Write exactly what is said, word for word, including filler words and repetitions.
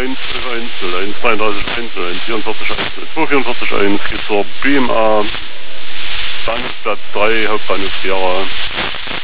eins Einzel, eins dreiunddreißig Einzel, eins vierundvierzig Einzel, zwei vierundvierzig eins geht zur B M A, Bahnhofsplatz drei, Hauptbahnhof Gera.